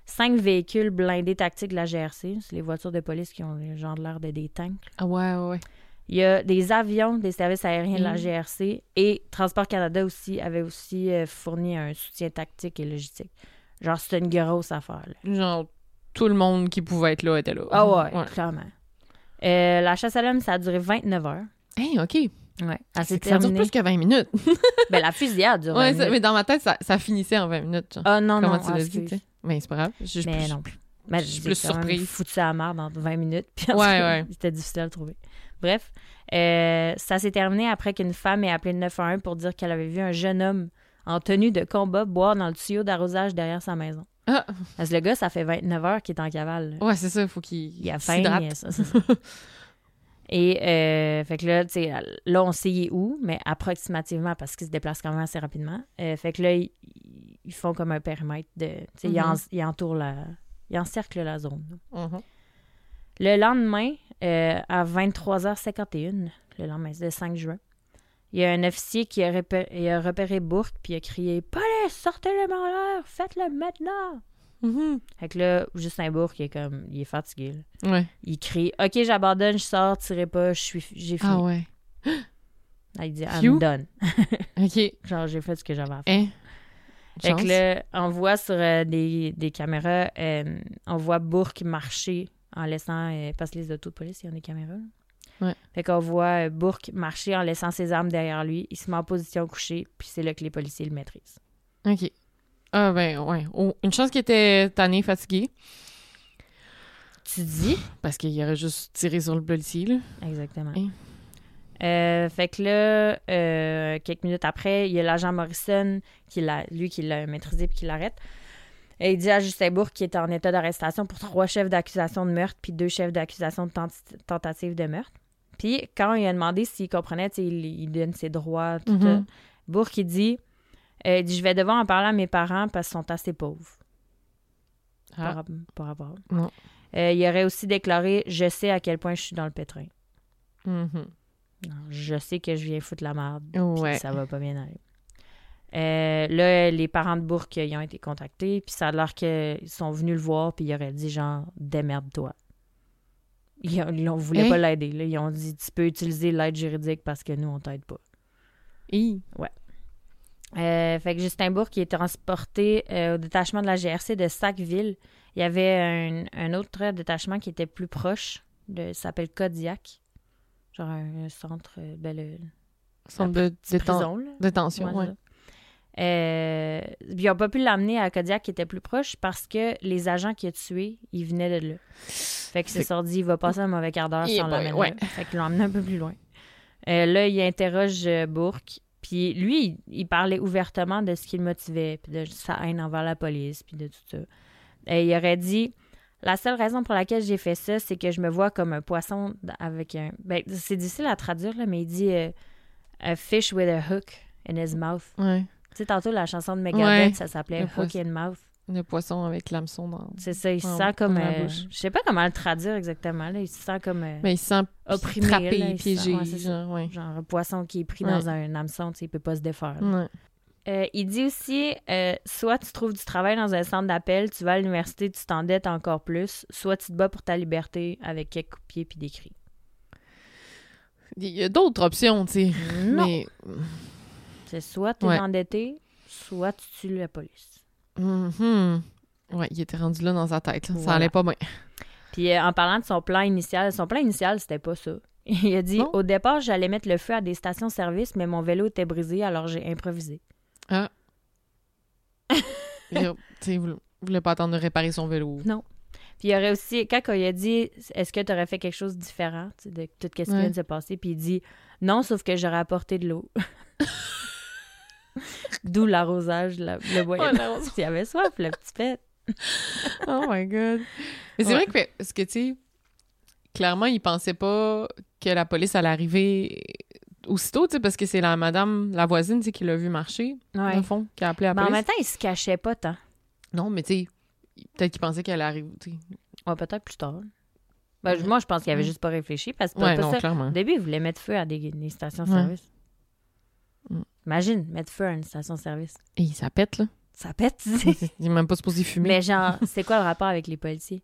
5 véhicules blindés tactiques de la GRC. C'est les voitures de police qui ont le genre de l'air de des tanks. Ah ouais. Il y a des avions des services aériens de la GRC et Transport Canada aussi avait aussi fourni un soutien tactique et logistique. Genre, c'était une grosse affaire. Là. Genre, tout le monde qui pouvait être là était là. Ah ouais. Clairement. La chasse à l'homme, ça a duré 29 heures. Hey, OK. Ouais. Ça dure plus que 20 minutes. Ben, la fusillade dure 20 minutes. Mais dans ma tête, ça finissait en 20 minutes. Genre. Ah non, Comment non. tu l'as dit, tu sais? Mais c'est pas grave. Mais non. Je suis plus surprise. Foutu à la merde dans 20 minutes. Puis ouais. C'était difficile à le trouver. Bref, ça s'est terminé après qu'une femme ait appelé le 911 pour dire qu'elle avait vu un jeune homme en tenue de combat boire dans le tuyau d'arrosage derrière sa maison. Ah. Parce que le gars, ça fait 29 heures qu'il est en cavale. Ouais, c'est ça. Il faut qu'il a faim. s'hydrate. C'est ça. Et fait que là, tu sais, là, on sait il est où, mais approximativement, parce qu'il se déplace quand même assez rapidement. Fait que là, ils font comme un périmètre de... Tu sais, ils encerclent la zone. Mm-hmm. Le lendemain, à 23h51, le lendemain, c'est le 5 juin, il y a un officier qui a repéré Bourque puis a crié « Police, sortez-le en l'air, faites-le maintenant! » Fait que là, Justin Bourque, il est fatigué. Là. Ouais. Il crie « OK, j'abandonne, je sors, tirez pas, j'ai fini. » Ah ouais. Là, il dit « I'm done. » OK. Genre, j'ai fait ce que j'avais à faire. Fait que là, on voit sur des caméras, on voit Bourque marcher en laissant... parce que les autos de police, il y a des caméras. Ouais. Fait qu'on voit Bourque marcher en laissant ses armes derrière lui. Il se met en position couchée, puis c'est là que les policiers le maîtrisent. OK. Ah ben, ouais. Oh, une chance qu'il était tanné, fatigué. Tu dis? Parce qu'il aurait juste tiré sur le policier, là. Exactement. Hein? Fait que là, quelques minutes après, il y a l'agent Morrison qui l'a maîtrisé puis qui l'arrête. Et il dit à Justin Bourque qu'il est en état d'arrestation pour 3 chefs d'accusation de meurtre puis 2 chefs d'accusation de tentative de meurtre. Puis quand il a demandé s'il comprenait, il donne ses droits, tout ça. Bourque, il dit je vais devoir en parler à mes parents parce qu'ils sont assez pauvres. Par rapport. Non. Il aurait aussi déclaré « Je sais à quel point je suis dans le pétrin. Mm-hmm. Non, je sais que je viens foutre la merde. Ouais. Puis ça va pas bien aller. Là, les parents de Bourque, ils ont été contactés, puis ça a l'air qu'ils sont venus le voir, puis ils auraient dit genre « Démerde-toi ». Ils voulaient pas l'aider. Là. Ils ont dit « Tu peux utiliser l'aide juridique parce que nous, on t'aide pas ». Ouais. Fait que Justin Bourque est transporté au détachement de la GRC de Sackville. Il y avait un autre détachement qui était plus proche, ça s'appelle Kodiak. Genre un centre, centre de détention, ouais. Ils n'ont pas pu l'amener à Kodiak qui était plus proche parce que les agents qu'il a tués, ils venaient de là. Fait qu'il s'est sorti, il va passer un mauvais quart d'heure sans l'amener. Ouais. Fait qu'ils l'ont emmené un peu plus loin. Là, il interroge Bourque. Puis lui, il parlait ouvertement de ce qui le motivait, puis de sa haine envers la police, puis de tout ça. Il aurait dit « La seule raison pour laquelle j'ai fait ça, c'est que je me vois comme un poisson avec un... » Ben, c'est difficile à traduire, là, mais il dit a fish with a hook in his mouth. Ouais. Tu sais, tantôt, la chanson de Megadeth, ça s'appelait « Hook in Mouth ». Le poisson avec l'hameçon dans... C'est ça, il se sent comme... je sais pas comment le traduire exactement, là. Il se sent comme... mais il se sent opprimé, trappé, là, piégé. Genre un poisson qui est pris dans un hameçon, tu sais, il peut pas se défaire. Il dit aussi, soit tu trouves du travail dans un centre d'appel, tu vas à l'université, tu t'endettes encore plus, soit tu te bats pour ta liberté avec quelques coups de pied puis des cris. Il y a d'autres options, tu sais. Mais... C'est soit tu es endetté, soit tu tues la police. Ouais, il était rendu là dans sa tête. Là. Ça allait pas bien. Puis en parlant de son plan initial, c'était pas ça. Il a dit, au départ, j'allais mettre le feu à des stations-service, mais mon vélo était brisé, alors j'ai improvisé. Ah. Tu voulait pas attendre de réparer son vélo. Non. Puis il y aurait aussi, quand il a dit, est-ce que tu aurais fait quelque chose de différent de tout ce qui vient de se passer, puis il dit, non, sauf que j'aurais apporté de l'eau. D'où l'arrosage, le bois. S'il y avait soif, le petit pet. Oh my God. Mais c'est vrai que, parce que, tu sais, clairement, il pensait pas que la police allait arriver aussitôt, tu sais, parce que c'est la voisine, tu sais, qui l'a vu marcher, au fond, qui a appelé la police. Mais en même temps, il se cachait pas tant. Non, mais tu sais, peut-être qu'il pensait qu'elle arrive, tu sais. Ouais, peut-être plus tard. Ben, moi, je pense qu'il avait juste pas réfléchi, parce que non, clairement. Au début, il voulait mettre feu à des stations-service. Imagine, mettre feu à une station-service. Et ça pète, là. Ça pète, tu sais. Il n'est même pas supposé fumer. Mais genre, c'est quoi le rapport avec les policiers?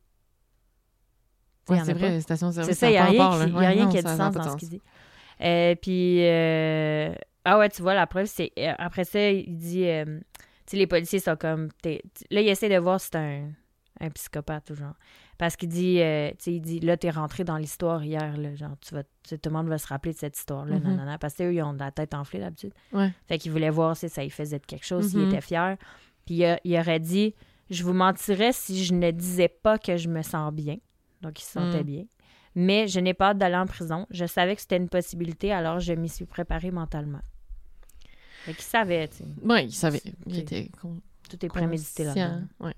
Ouais, c'est vrai, les stations-service, c'est ça, il n'y a rien qui a du ça sens dans ce qu'il dit. Puis, ah ouais, tu vois, la preuve, c'est... après ça, il dit... tu sais, les policiers sont comme... Là, il essaie de voir si c'est un psychopathe ou genre. Parce qu'il dit... tu sais, il dit, là, t'es rentré dans l'histoire hier, là, genre, tout le monde va se rappeler de cette histoire-là, nanana. Parce qu'eux, ils ont la tête enflée, d'habitude. Ouais. Fait qu'il voulait voir si ça lui faisait quelque chose, s'il était fier. Puis il aurait dit, je vous mentirais si je ne disais pas que je me sens bien. Donc, il se sentait bien. Mais je n'ai pas hâte d'aller en prison. Je savais que c'était une possibilité, alors je m'y suis préparé mentalement. Fait qu'il savait, tu sais. Oui, il savait. Il était tout est prémédité là-dedans. Ouais.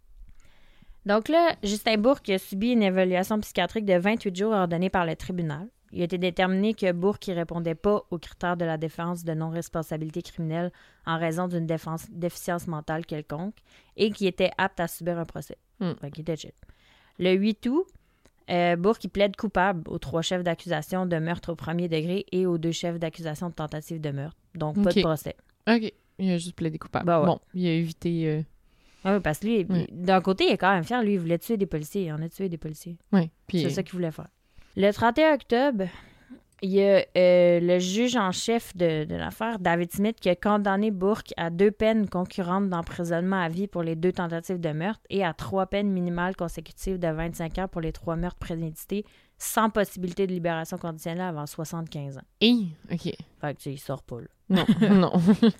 Donc là, Justin Bourque a subi une évaluation psychiatrique de 28 jours ordonnée par le tribunal. Il a été déterminé que Bourque ne répondait pas aux critères de la défense de non-responsabilité criminelle en raison d'une déficience mentale quelconque et qu'il était apte à subir un procès. Fait qu'il était chill. Le 8 août, Bourque plaide coupable aux 3 chefs d'accusation de meurtre au premier degré et aux 2 chefs d'accusation de tentative de meurtre. Donc, pas de procès. OK. Il a juste plaidé coupable. Ben ouais. Bon, il a évité... Ah oui, parce que lui, d'un côté, il est quand même fier. Lui, il voulait tuer des policiers. Il en a tué des policiers. Oui. Puis... C'est ça qu'il voulait faire. Le 31 octobre, il y a le juge en chef de l'affaire, David Smith, qui a condamné Bourque à 2 peines concurrentes d'emprisonnement à vie pour les 2 tentatives de meurtre et à 3 peines minimales consécutives de 25 ans pour les 3 meurtres prémédités, sans possibilité de libération conditionnelle avant 75 ans. OK. Fait que, tu sais, il sort pas, là. Non, non.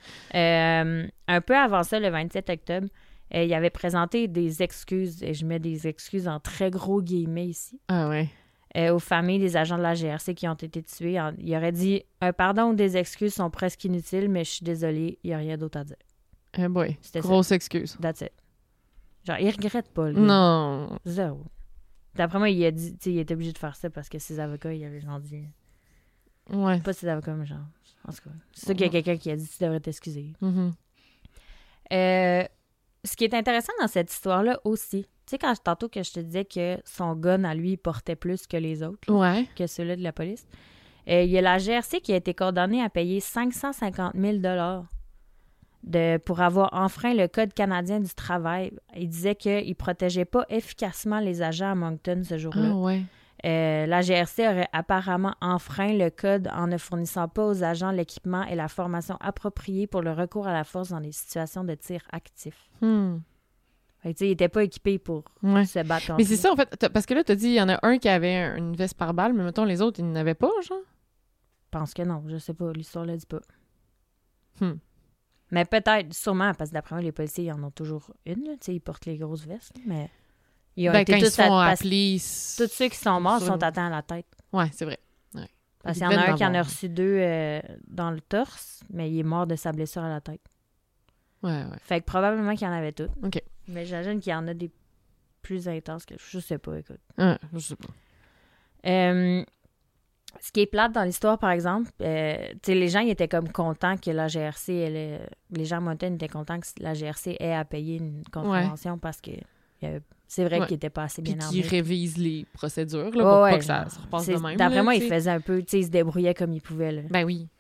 Un peu avant ça, le 27 octobre, il avait présenté des excuses, et je mets des excuses en très gros guillemets ici, Ah ouais. aux familles des agents de la GRC qui ont été tués. Il aurait dit « Un pardon ou des excuses sont presque inutiles, mais je suis désolé, il n'y a rien d'autre à dire. » Eh boy, C'était grosse excuse. That's it. Genre, il regrette pas, le gars. Non. Zéro. D'après moi, il a dit, tu sais, il était obligé de faire ça parce que ses avocats, il avait genre dit... Ouais. Pas ses avocats, mais genre... En tout cas, c'est ça qu'il y a quelqu'un qui a dit « Tu devrais t'excuser. » Ce qui est intéressant dans cette histoire-là aussi, tu sais, quand tantôt que je te disais que son gun à lui portait plus que les autres, Ouais. que ceux-là de la police, il y a la GRC qui a été condamnée à payer 550 000 pour avoir enfreint le Code canadien du travail. Il disait qu'il ne protégeait pas efficacement les agents à Moncton ce jour-là. Ah ouais. La GRC aurait apparemment enfreint le code en ne fournissant pas aux agents l'équipement et la formation appropriée pour le recours à la force dans les situations de tir actif. Fait que, il n'était pas équipé pour se battre contre Mais c'est ça, en fait, parce que là, tu as dit, il y en a un qui avait une veste par balle, mais mettons, les autres, ils n'avaient pas, genre? Je pense que non, je sais pas, l'histoire ne le dit pas. Mais peut-être, sûrement, parce que d'après moi, les policiers, ils en ont toujours une, là, ils portent les grosses vestes, mais... Ils ont été quand tous ils sont appelés... Tous ceux qui sont morts sont atteints à la tête. Ouais, c'est vrai. Ouais. Parce qu'il y en a un qui en a reçu 2 dans le torse, mais il est mort de sa blessure à la tête. Ouais. Fait que probablement qu'il y en avait toutes. OK. Mais j'imagine qu'il y en a des plus intenses que... Je sais pas, écoute. Je sais pas. Ce qui est plate dans l'histoire, par exemple, les gens ils étaient comme contents que la GRC... les gens à Moncton étaient contents que la GRC ait à payer une contravention parce que... C'est vrai qu'il n'était pas assez bien armé. Puis qu'ils révisent les procédures, là, pour pas que ça se repasse de même. D'après moi, il faisait un peu... Tu sais, il se débrouillait comme il pouvait, là. Ben oui.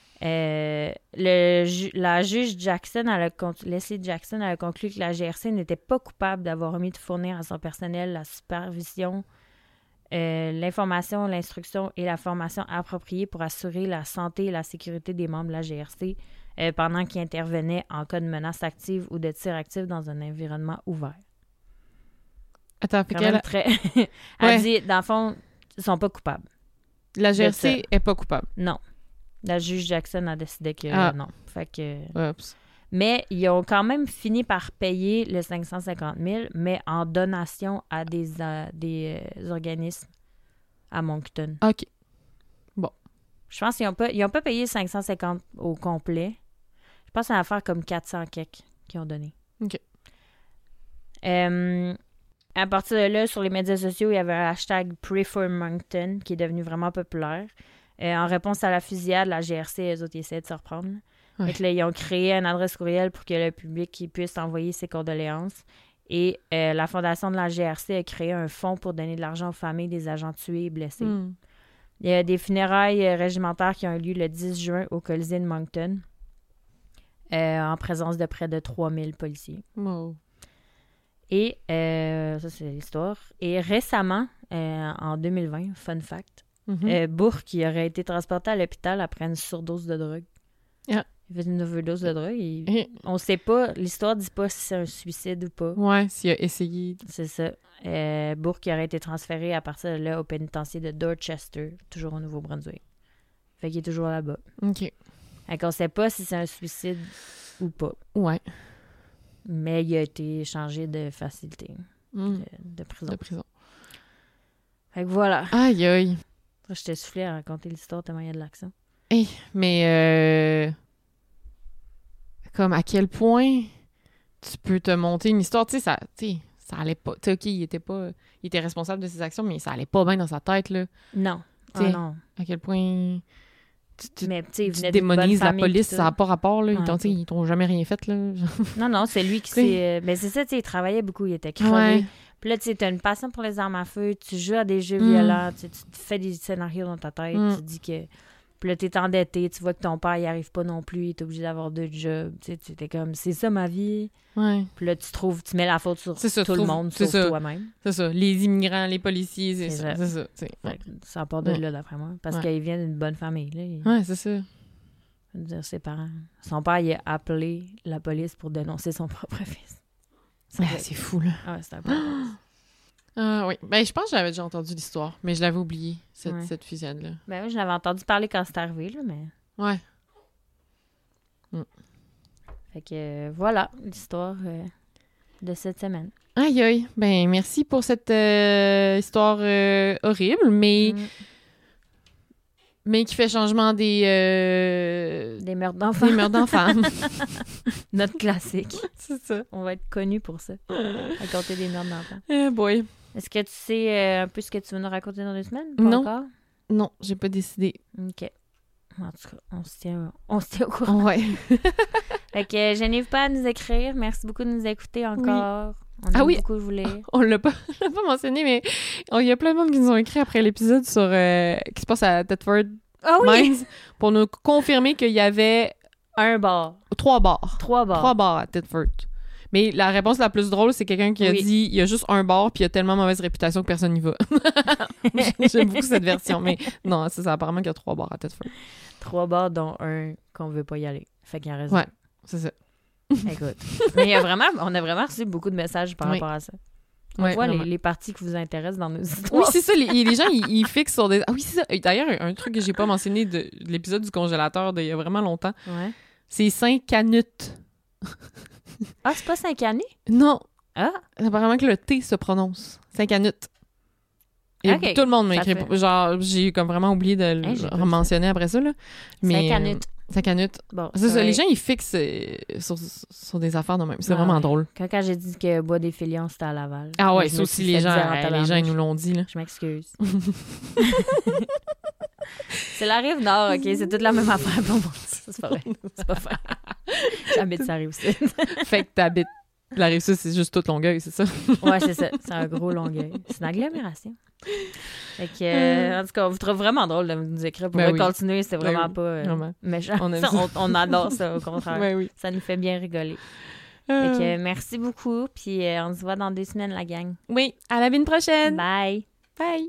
La juge Jackson, Leslie Jackson, elle a conclu que la GRC n'était pas coupable d'avoir omis de fournir à son personnel la supervision, l'information, l'instruction et la formation appropriée pour assurer la santé et la sécurité des membres de la GRC pendant qu'ils intervenaient en cas de menace active ou de tir actif dans un environnement ouvert. Attends, Elle dit, dans le fond, ils sont pas coupables. La GRC est pas coupable. Non. La juge Jackson a décidé que non. Fait que... Oups. Mais ils ont quand même fini par payer le 550 000, mais en donation à des organismes à Moncton. OK. Bon. Je pense qu'ils n'ont pas payé 550 au complet. Je pense que c'est une affaire comme 400 quelques qu'ils ont donné. OK. À partir de là, sur les médias sociaux, il y avait un hashtag Pray for Moncton qui est devenu vraiment populaire. En réponse à la fusillade, la GRC, eux autres, ils essaient de se reprendre. Ouais. Donc là, ils ont créé une adresse courriel pour que le public puisse envoyer ses condoléances. Et la fondation de la GRC a créé un fonds pour donner de l'argent aux familles des agents tués et blessés. Il y a des funérailles régimentaires qui ont eu lieu le 10 juin au Colisée de Moncton. en présence de près de 3000 policiers. Wow. Et ça, c'est l'histoire. Et récemment, en 2020, fun fact, Bourque qui aurait été transporté à l'hôpital après une surdose de drogue. Ah. Il fait une overdose de drogue. On sait pas, l'histoire dit pas si c'est un suicide ou pas. Ouais, s'il a essayé. C'est ça. Bourque qui aurait été transféré à partir de là au pénitencier de Dorchester, toujours au Nouveau-Brunswick. Fait qu'il est toujours là-bas. OK. Fait qu'on sait pas si c'est un suicide ou pas. Ouais. Mais il a été changé de facilité de prison. De prison. Fait que voilà. Aïe, aïe. Je t'ai soufflé à raconter l'histoire tellement il y a de l'action. Hey, mais comme à quel point tu peux te monter une histoire, tu sais, ça allait pas. Tu sais, OK, il était responsable de ses actions, mais ça allait pas bien dans sa tête, là. Non. T'sais, non. À quel point Mais tu démonises la police, ça n'a pas rapport, là. Ouais, Ils t'ont jamais rien fait, là. Non, c'est lui qui s'est... Mais c'est ça, tu sais, il travaillait beaucoup, il était crevé. Ouais. Puis là, tu sais, t'as une passion pour les armes à feu, tu joues à des jeux violents, tu te fais des scénarios dans ta tête, tu te dis que... Puis là, t'es endetté, tu vois que ton père, il arrive pas non plus, il est obligé d'avoir 2 jobs. Tu sais, t'es comme, c'est ça ma vie. Ouais. Puis là, tu mets la faute sur tout le monde, sauf toi-même. C'est ça. Les immigrants, les policiers, c'est ça. Ouais. Ça part de là, d'après moi. Parce qu'il vient d'une bonne famille. Là. Ouais, c'est ça. Je veux dire, ses parents. Son père, il a appelé la police pour dénoncer son propre fils. C'est fou, là. Ah, c'est un peu... oui. Ben, je pense que j'avais déjà entendu l'histoire, mais je l'avais oublié, cette fusillade-là. Ben oui, je l'avais entendu parler quand c'est arrivé, là, mais... Ouais. Fait que voilà l'histoire de cette semaine. Aïe, aïe. Ben, merci pour cette histoire horrible, mais qui fait changement des meurtres d'enfants. Des meurtres d'enfants. Notre classique. C'est ça. On va être connus pour ça. Raconter des meurtres d'enfants. Eh boy. Est-ce que tu sais un peu ce que tu veux nous raconter dans 2 semaines? Non. Encore? Non, j'ai pas décidé. OK. En tout cas, on se tient au courant. Ouais. Fait que je n'hésite pas à nous écrire. Merci beaucoup de nous écouter encore. Oui. On aime beaucoup vous lire. On l'a pas mentionné, mais il y a plein de monde qui nous ont écrit après l'épisode sur qui se passe à Thetford Mines pour nous confirmer qu'il y avait 1 bar. 3 bars. 3 bars. 3 bars à Thetford. Mais la réponse la plus drôle, c'est quelqu'un qui a dit il y a juste 1 bar puis il y a tellement mauvaise réputation que personne n'y va. J'aime beaucoup cette version, mais non, c'est ça. Apparemment qu'il y a 3 bars à Thetford. 3 bars, dont 1 qu'on veut pas y aller. Fait qu'il y en reste. Ouais, c'est ça. Écoute. Mais on a vraiment reçu beaucoup de messages par rapport à ça. On voit les parties qui vous intéressent dans nos histoires. Oui, c'est ça. Les gens, ils fixent sur des... Ah oui, c'est ça. D'ailleurs, un truc que j'ai pas mentionné de l'épisode du congélateur d'il y a vraiment longtemps, c'est 5 canutes. Ah, c'est pas 5 années? Non. Ah? Apparemment que le T se prononce. 5 canutes. Et tout le monde m'a écrit. Genre, j'ai comme vraiment oublié de le mentionner après ça. Là. Mais, 5 canutes. 5 canutes. Bon, c'est ça. Les gens, ils fixent sur des affaires de même. C'est vraiment drôle. Quand j'ai dit que Bois des Filions, c'était à Laval. Ah ouais, ça aussi, les gens, ils nous l'ont dit. Là. Je m'excuse. C'est la Rive-Nord, OK? C'est toute la même affaire pour moi. C'est pas vrai. C'est pas vrai. J'habite sur la Rive-Sud. Fait que t'habites la Rive-Sud, c'est juste toute Longueuil, c'est ça? Ouais, c'est ça. C'est un gros Longueuil. C'est une agglomération. Fait que, en tout cas, on vous trouve vraiment drôle de nous écrire pour continuer. C'est vraiment pas méchant. On adore ça, au contraire. Ça nous fait bien rigoler. Fait que, merci beaucoup. Puis on se voit dans 2 semaines, la gang. Oui, à la semaine prochaine. Bye. Bye.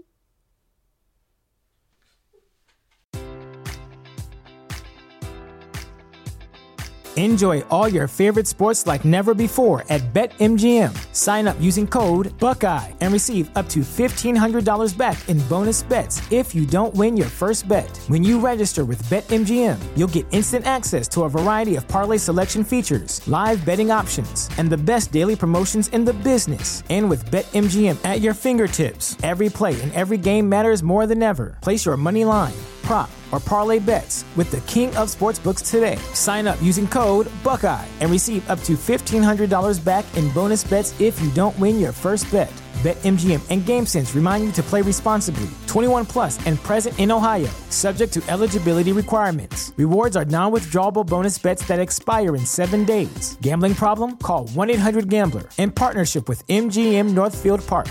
Enjoy all your favorite sports like never before at BetMGM. Sign up using code Buckeye and receive up to $1,500 back in bonus bets if you don't win your first bet. When you register with BetMGM, you'll get instant access to a variety of parlay selection features, live betting options, and the best daily promotions in the business. And with BetMGM at your fingertips, every play and every game matters more than ever. Place your money line, prop, or parlay bets with the king of sportsbooks today. Sign up using code Buckeye and receive up to $1,500 back in bonus bets if you don't win your first bet. BetMGM and GameSense remind you to play responsibly. 21 plus and present in Ohio, subject to eligibility requirements. Rewards are non-withdrawable bonus bets that expire in 7 days. Gambling problem? Call 1-800-GAMBLER. In partnership with MGM Northfield Park.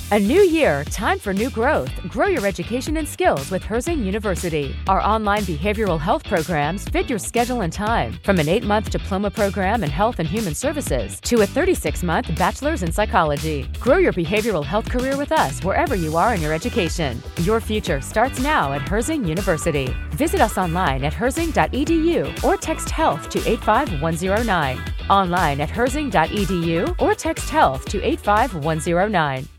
A new year, time for new growth. Grow your education and skills with Herzing University. Our online behavioral health programs fit your schedule and time, from an 8-month diploma program in health and human services to a 36-month bachelor's in psychology. Grow your behavioral health career with us wherever you are in your education. Your future starts now at Herzing University. Visit us online at herzing.edu or text HEALTH to 85109. Online at herzing.edu or text HEALTH to 85109.